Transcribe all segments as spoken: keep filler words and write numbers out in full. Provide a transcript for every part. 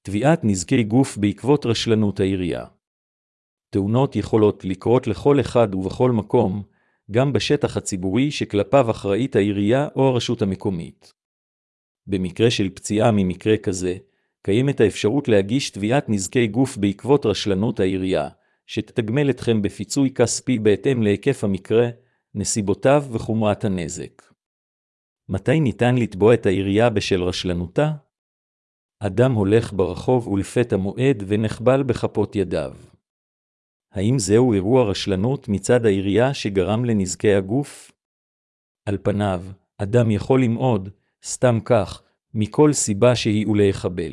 תביעת נזקי גוף בעקבות רשלנות העירייה. תאונות יכולות לקרות לכל אחד ובכל מקום, גם בשטח הציבורי שכלפיו אחראית העירייה או הרשות המקומית. במקרה של פציעה ממקרה כזה, קיימת האפשרות להגיש תביעת נזקי גוף בעקבות רשלנות העירייה, שתתגמל אתכם בפיצוי כספי בהתאם להיקף המקרה, נסיבותיו וחומרת הנזק. מתי ניתן לתבוע את העירייה בשל רשלנותה? אדם הולך ברחוב ולפתע מועד ונחבל בכפות ידיו. האם זהו אירוע רשלנות מצד העירייה שגרם לנזקי הגוף? על פניו, אדם יכול למעוד, סתם כך, מכל סיבה שהיא ולהחבל.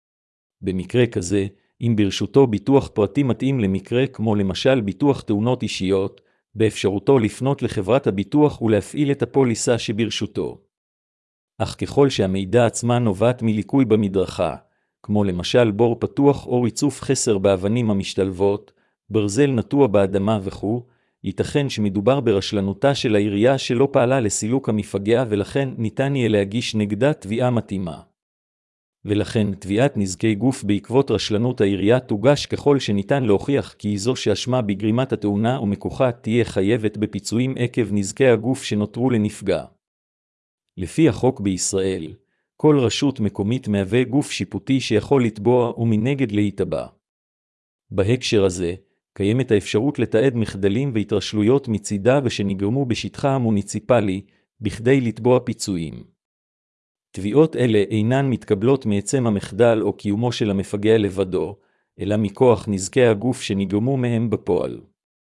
במקרה כזה, אם ברשותו ביטוח פרטי מתאים למקרה כמו למשל ביטוח תאונות אישיות, באפשרותו לפנות לחברת הביטוח ולהפעיל את הפוליסה שברשותו. אך ככל שהמידע עצמה נובעת מליקוי במדרכה, כמו למשל בור פתוח או ריצוף חסר באבנים המשתלבות, ברזל נטוע באדמה וכו', ייתכן שמדובר ברשלנותה של העירייה שלא פעלה לסילוק המפגע ולכן ניתן יהיה להגיש נגדה תביעה מתאימה. ולכן תביעת נזקי גוף בעקבות רשלנות העירייה תוגש ככל שניתן להוכיח כי זו שאשמה בגרימת התאונה ומכוחה תהיה חייבת בפיצויים עקב נזקי הגוף שנותרו לנפגע. לפי החוק בישראל, כל רשות מקומית מהווה גוף שיפוטי שיכול לתבוע ומנגד להתבע. בהקשר הזה, קיימת האפשרות לתעד מחדלים והתרשלויות מצידה ושנגרמו בשטחה המוניציפלי, בכדי לתבוע פיצויים. תביעות אלה אינן מתקבלות מעצם המחדל או קיומו של המפגע לבדו, אלא מכוח נזקי הגוף שנגרמו מהם בפועל.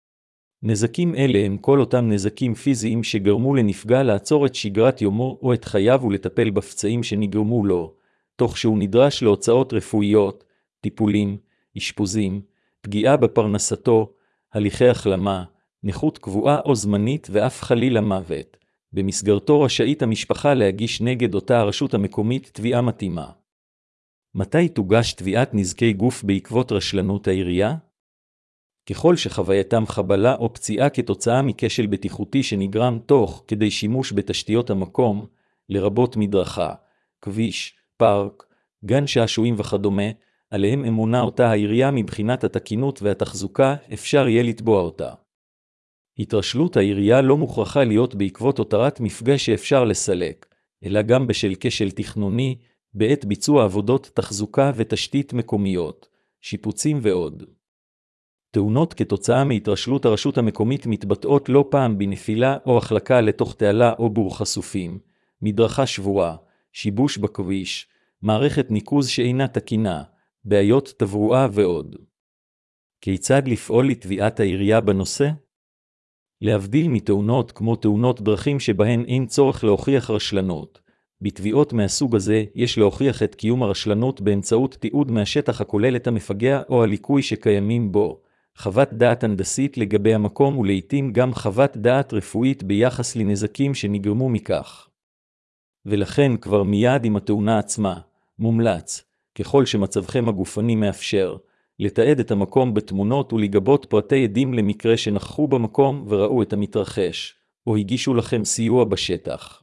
נזקים אלה הם כל אותם נזקים פיזיים שגרמו לנפגע לעצור את שגרת יומו או את חייו ולטפל בפצעים שנגרמו לו, תוך שהוא נדרש להוצאות רפואיות, טיפולים, אשפוזים, פגיעה בפרנסתו, הליכי החלמה, נכות קבועה או זמנית ואף חלילה מוות. במסגרתו רשאית המשפחה להגיש נגד אותה הרשות המקומית תביעה מתאימה. מתי תוגש תביעת נזקי גוף בעקבות רשלנות העירייה? ככל שחווייתם חבלה או פציעה כתוצאה מכשל בטיחותי שנגרם תוך כדי שימוש בתשתיות המקום, לרבות מדרכה, כביש, פארק, גן שעשועים וכדומה, עליהם אמונה אותה העירייה מבחינת התקינות והתחזוקה, אפשר יהיה לתבוע אותה. התרשלות העירייה לא מוכרחה להיות בעקבות הותרת מפגע שאפשר לסלק, אלא גם בשל כשל תכנוני, בעת ביצוע עבודות תחזוקה ותשתית מקומיות, שיפוצים ועוד. תאונות כתוצאה מהתרשלות הרשות המקומית מתבטאות לא פעם בנפילה או החלקה לתוך תעלה או בור חשופים, מדרכה שבורה, שיבוש בכביש, מערכת ניקוז שאינה תקינה, בעיות תברואה ועוד. כיצד לפעול לתביעת העירייה בנושא? להבדיל מתאונות כמו תאונות דרכים שבהן אין צורך להוכיח רשלנות. בתביעות מהסוג הזה יש להוכיח את קיום הרשלנות באמצעות תיעוד מהשטח הכולל את המפגע או הליקוי שקיימים בו, חוות דעת הנדסית לגבי המקום ולעיתים גם חוות דעת רפואית ביחס לנזקים שנגרמו מכך. ולכן כבר מיד עם התאונה עצמה, מומלץ, ככל שמצבכם הגופני מאפשר, לתעד את המקום בתמונות ולגבות פרטי עדים למקרה שנכחו במקום וראו את המתרחש, או הגישו לכם סיוע בשטח.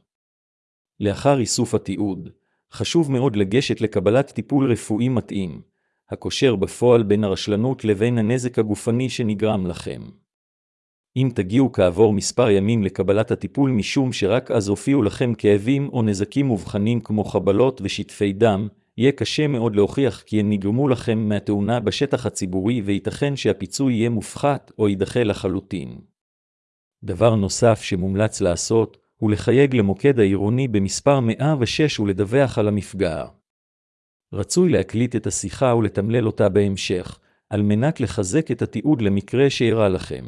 לאחר איסוף התיעוד, חשוב מאוד לגשת לקבלת טיפול רפואי מתאים, הקושר בפועל בין הרשלנות לבין הנזק הגופני שנגרם לכם. אם תגיעו כעבור מספר ימים לקבלת הטיפול משום שרק אז הופיעו לכם כאבים או נזקים מובחנים כמו חבלות ושטפי דם, יהיה קשה מאוד להוכיח כי הם נגרמו לכם מהתאונה בשטח הציבורי וייתכן שהפיצוי יהיה מופחת או יידחה לחלוטין. דבר נוסף שמומלץ לעשות הוא לחייג למוקד העירוני במספר מאה ושש ולדווח על המפגע. רצוי להקליט את השיחה ולתמלל אותה בהמשך, על מנת לחזק את התיעוד למקרה שאירע לכם.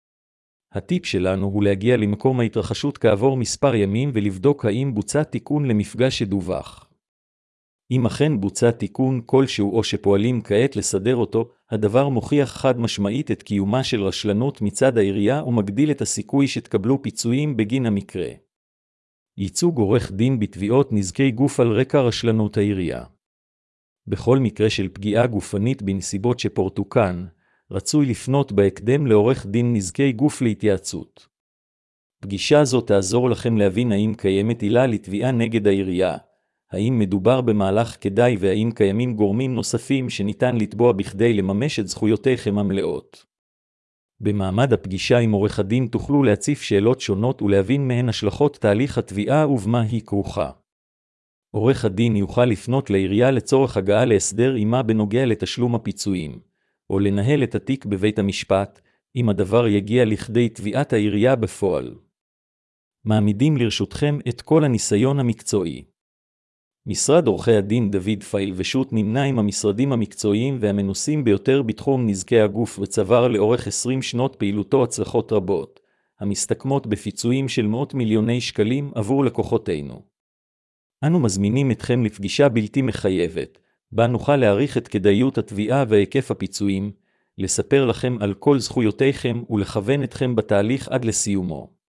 הטיפ שלנו הוא להגיע למקום ההתרחשות כעבור מספר ימים ולבדוק האם בוצע תיקון למפגע שדווח. אם אכן בוצע תיקון כלשהו או שפועלים כעת לסדר אותו, הדבר מוכיח חד משמעית את קיומה של רשלנות מצד העירייה ומגדיל את הסיכוי שתקבלו פיצויים בגין המקרה. ייצוג עורך דין בתביעות נזקי גוף על רקע רשלנות העירייה. בכל מקרה של פגיעה גופנית בנסיבות שפורטו כאן, רצוי לפנות בהקדם לעורך דין נזקי גוף להתייעצות. פגישה זו תעזור לכם להבין האם קיימת עילה לתביעה נגד העירייה, האם מדובר במהלך כדאי והאם קיימים גורמים נוספים שניתן לתבוע בכדי לממש את זכויותיכם המלאות. במעמד הפגישה עם עורך הדין תוכלו להציף שאלות שונות ולהבין מהן השלכות תהליך התביעה ובמה היא כרוכה. עורך הדין יוכל לפנות לעירייה לצורך הגעה להסדר עמה בנוגע לתשלום הפיצויים, או לנהל את התיק בבית המשפט, אם הדבר יגיע לכדי תביעת העירייה בפועל. מעמידים לרשותכם את כל הניסיון המקצועי. משרד עורכי הדין דוד פייל ושות' נמנה עם המשרדים המקצועיים והמנוסים ביותר בתחום נזקי הגוף וצבר לאורך עשרים שנות פעילותו הצלחות רבות, המסתכמות בפיצויים של מאות מיליוני שקלים עבור לקוחותינו. אנו מזמינים אתכם לפגישה בלתי מחייבת, בה נוכל להעריך את כדאיות התביעה והיקף הפיצויים, לספר לכם על כל זכויותיכם ולכוון אתכם בתהליך עד לסיומו.